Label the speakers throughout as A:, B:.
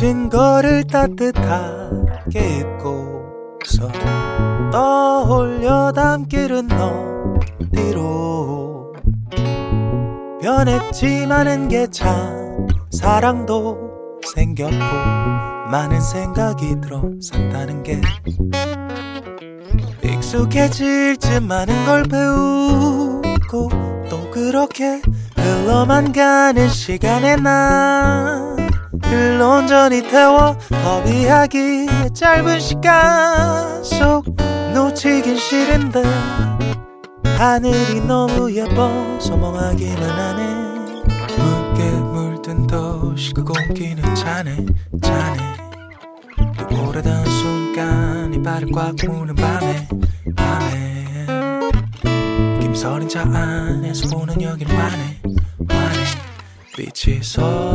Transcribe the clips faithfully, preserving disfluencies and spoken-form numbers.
A: 지친 거를 따뜻하게 입고서 떠올려 담길은 어디로 변했지만은 괜찮 사랑도 생겼고 많은 생각이 들어 산다는 게 익숙해질 듯 많은 걸 배우고 또 그렇게 흘러만 가는 시간에 난 흘러 온전히 태워 허비하기에 짧은 시간 속 놓치긴 싫은데 하늘이 너무 예뻐서 멍하기는 하네. 붉게 물든 도시 그 공기는 차네 차네. 또 오래된 순간이 발을 꽉 무는 밤에 밤에 김서린 차 안에서 보는 여긴 환해 환해. 빛이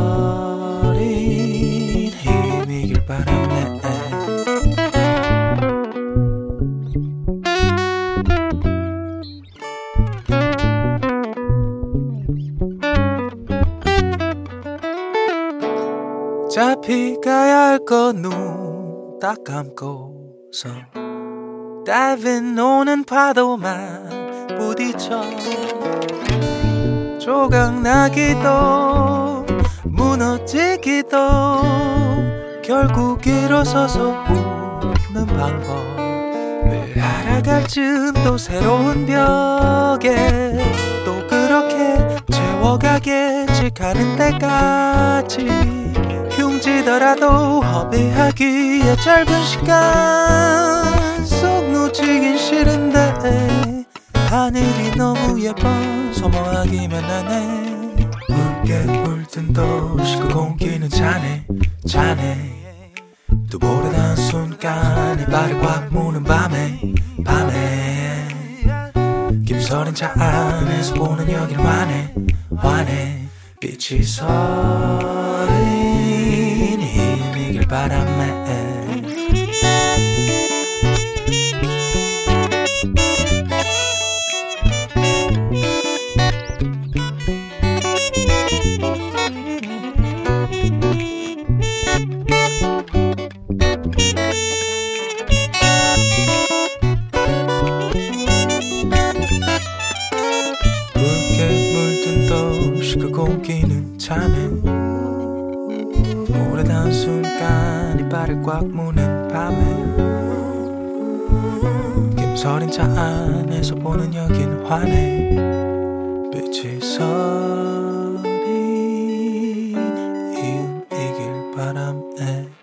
A: 서린 힘이길 바라네. 잡히 가야 할 거 눈 딱 감고서 Diving 오는 파도만 부딪혀 조각나기도 무너지기도 결국 일어서서 우는 방법 늘 알아갈 즈음 또 새로운 벽에 또 그렇게 채워가겠지 가는 때까지 흉지더라도 허비하기에 짧은 시간 속 놓치긴 싫은데 하늘이 너무 예뻐서 뭐하기만 하네. 붉게 물든 도시 그 공기는 차네 차네. 또 오래된 순간에 발을 꽉 무는 밤에 밤에 김서린 차 안에서 보는 여길 환해 환해. 빛이 서린 힘이길 바라네. 그 공기는 차네. 오래된 순간이 발을 꽉 무는 밤에 김서린 차 안에서 보는 여긴 환해. 빛이 서린 이음 이길 바람에